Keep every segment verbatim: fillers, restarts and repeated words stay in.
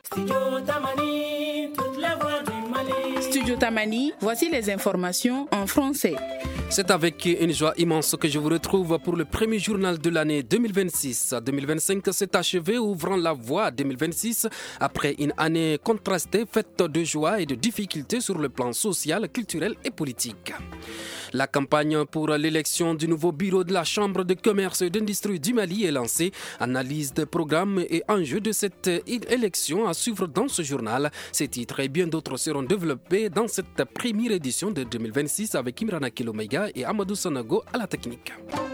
Studio Tamani, toute la voix du Mali. Studio Tamani, voici les informations en français. C'est avec une joie immense que je vous retrouve pour le premier journal de l'année deux mille vingt-six. deux mille vingt-cinq s'est achevé, ouvrant la voie à deux mille vingt-six après une année contrastée, faite de joie et de difficultés sur le plan social, culturel et politique. La campagne pour l'élection du nouveau bureau de la Chambre de commerce et d'industrie du Mali est lancée. Analyse des programmes et enjeux de cette élection à suivre dans ce journal. Ces titres et bien d'autres seront développés dans cette première édition de deux mille vingt-six avec Imrana Kilomega et Amadou Sanago à la technique.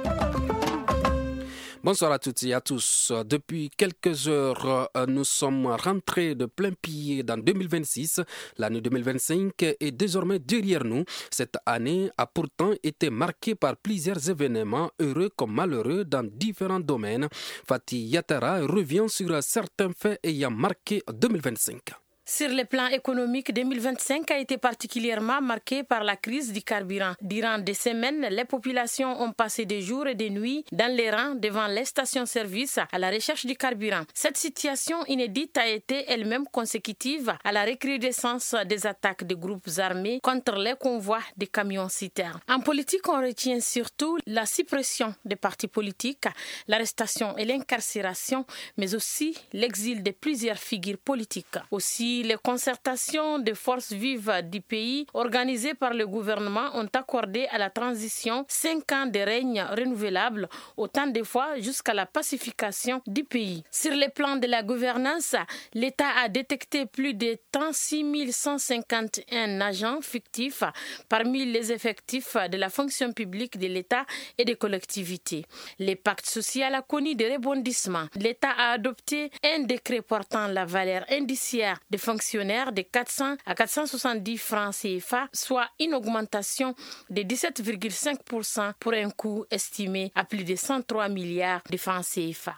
Bonsoir à toutes et à tous. Depuis quelques heures, nous sommes rentrés de plein pied dans deux mille vingt-six. L'année deux mille vingt-cinq est désormais derrière nous. Cette année a pourtant été marquée par plusieurs événements, heureux comme malheureux, dans différents domaines. Fatih Yatara revient sur certains faits ayant marqué deux mille vingt-cinq. Sur le plan économique, deux mille vingt-cinq a été particulièrement marqué par la crise du carburant. Durant des semaines, les populations ont passé des jours et des nuits dans les rangs devant les stations-service à la recherche du carburant. Cette situation inédite a été elle-même consécutive à la recrudescence des attaques de groupes armés contre les convois des camions-citernes. En politique, on retient surtout la suppression des partis politiques, l'arrestation et l'incarcération, mais aussi l'exil de plusieurs figures politiques. Aussi, les concertations des forces vives du pays organisées par le gouvernement ont accordé à la transition cinq ans de règne renouvelable, autant de fois jusqu'à la pacification du pays. Sur le plan de la gouvernance, l'État a détecté plus de trente-six mille cent cinquante et un agents fictifs parmi les effectifs de la fonction publique de l'État et des collectivités. Le pacte social a connu des rebondissements. L'État a adopté un décret portant la valeur indiciaire des fonctionnaires de quatre cents à quatre cent soixante-dix francs C F A, soit une augmentation de dix-sept virgule cinq pour cent pour un coût estimé à plus de cent trois milliards de francs C F A.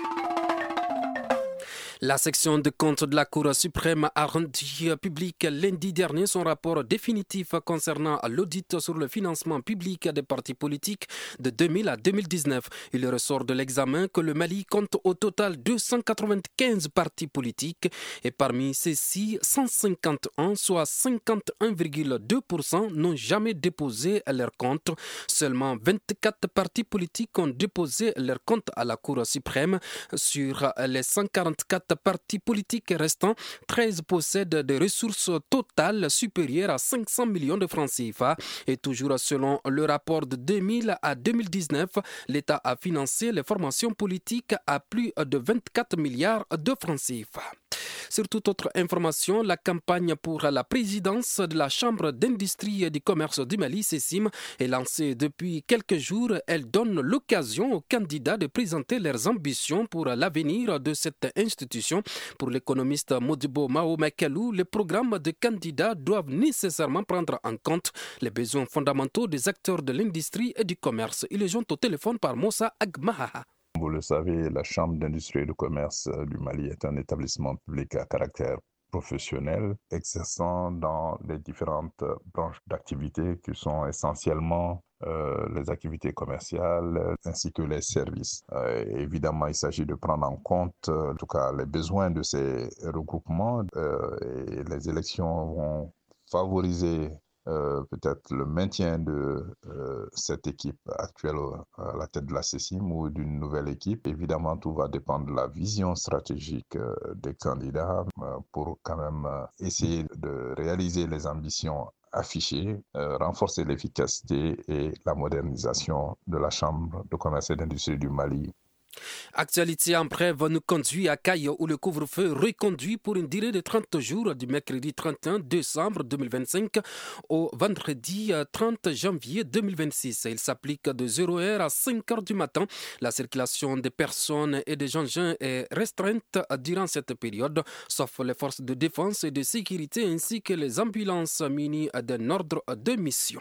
La section de comptes de la Cour suprême a rendu public lundi dernier son rapport définitif concernant l'audit sur le financement public des partis politiques de deux mille à deux mille dix-neuf. Il ressort de l'examen que le Mali compte au total deux cent quatre-vingt-quinze partis politiques et parmi ceux-ci, cent cinquante-un, soit cinquante et un virgule deux pour cent, n'ont jamais déposé leur compte. Seulement vingt-quatre partis politiques ont déposé leur compte à la Cour suprême. Sur les cent quarante-quatre partis politiques restants, treize possèdent des ressources totales supérieures à cinq cents millions de francs C F A. Et toujours selon le rapport de deux mille à deux mille dix-neuf, l'État a financé les formations politiques à plus de vingt-quatre milliards de francs C F A. Sur toute autre information, la campagne pour la présidence de la Chambre d'industrie et du commerce du Mali, CECIM, est lancée depuis quelques jours. Elle donne l'occasion aux candidats de présenter leurs ambitions pour l'avenir de cette institution. Pour l'économiste Modibo Mao Makalou, les programmes de candidats doivent nécessairement prendre en compte les besoins fondamentaux des acteurs de l'industrie et du commerce. Il est joint au téléphone par Moussa Agmaha. Vous le savez, la Chambre d'industrie et de commerce du Mali est un établissement public à caractère professionnel exerçant dans les différentes branches d'activité qui sont essentiellement euh, les activités commerciales ainsi que les services. Euh, évidemment, il s'agit de prendre en compte euh, en tout cas les besoins de ces regroupements euh, et les élections vont favoriser Euh, peut-être le maintien de euh, cette équipe actuelle à la tête de la CECIM ou d'une nouvelle équipe. Évidemment, tout va dépendre de la vision stratégique euh, des candidats euh, pour quand même euh, essayer de réaliser les ambitions affichées, euh, renforcer l'efficacité et la modernisation de la Chambre de commerce et d'industrie du Mali. Actualité en bref nous conduit à Cayo où le couvre-feu reconduit pour une durée de trente jours du mercredi trente et un décembre deux mille vingt-cinq au vendredi trente janvier deux mille vingt-six. Il s'applique de zéro heure à cinq heures du matin. La circulation des personnes et des engins est restreinte durant cette période, sauf les forces de défense et de sécurité ainsi que les ambulances munies d'un ordre de mission.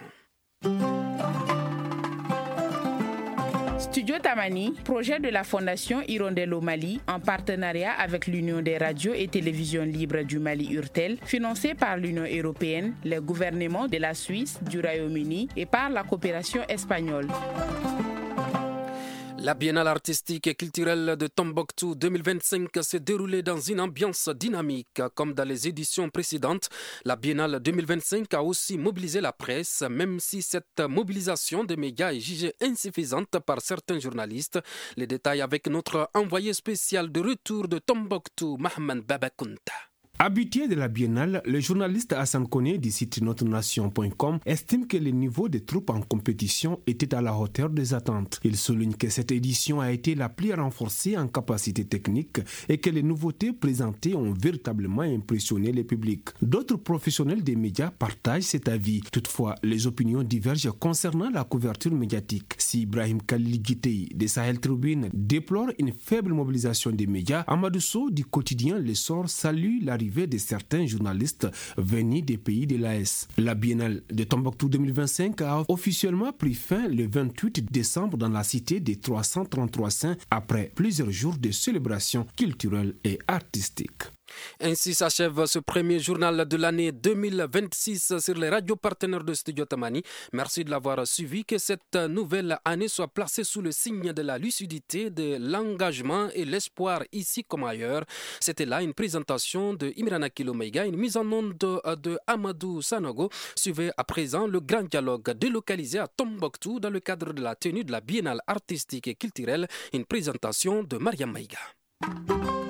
Studio Tamani, projet de la Fondation Hirondelle au Mali, en partenariat avec l'Union des radios et télévisions libres du Mali Urtel, financé par l'Union européenne, les gouvernements de la Suisse, du Royaume-Uni et par la coopération espagnole. La Biennale artistique et culturelle de Tombouctou deux mille vingt-cinq s'est déroulée dans une ambiance dynamique. Comme dans les éditions précédentes, la Biennale deux mille vingt-cinq a aussi mobilisé la presse, même si cette mobilisation des médias est jugée insuffisante par certains journalistes. Les détails avec notre envoyé spécial de retour de Tombouctou, Mohamed Babakounta. Habitué de la Biennale, le journaliste Hassan Koné du site notre nation point com estime que le niveau des troupes en compétition était à la hauteur des attentes. Il souligne que cette édition a été la plus renforcée en capacité technique et que les nouveautés présentées ont véritablement impressionné le public. D'autres professionnels des médias partagent cet avis. Toutefois, les opinions divergent concernant la couverture médiatique. Si Ibrahim Khalil Gitei de Sahel Tribune déplore une faible mobilisation des médias, Amadou Sow du quotidien L'Essor salue l'arrivée de certains journalistes venus des pays de l'A E S. La Biennale de Tombouctou deux mille vingt-cinq a officiellement pris fin le vingt-huit décembre dans la cité des trois cent trente-trois saints après plusieurs jours de célébrations culturelles et artistiques. Ainsi s'achève ce premier journal de l'année deux mille vingt-six sur les radios partenaires de Studio Tamani. Merci de l'avoir suivi. Que cette nouvelle année soit placée sous le signe de la lucidité, de l'engagement et l'espoir ici comme ailleurs. C'était là une présentation de Imrana Kilomeiga, une mise en onde de, de Amadou Sanogo. Suivez à présent le grand dialogue délocalisé à Tombouctou dans le cadre de la tenue de la Biennale artistique et culturelle, une présentation de Mariam Maïga.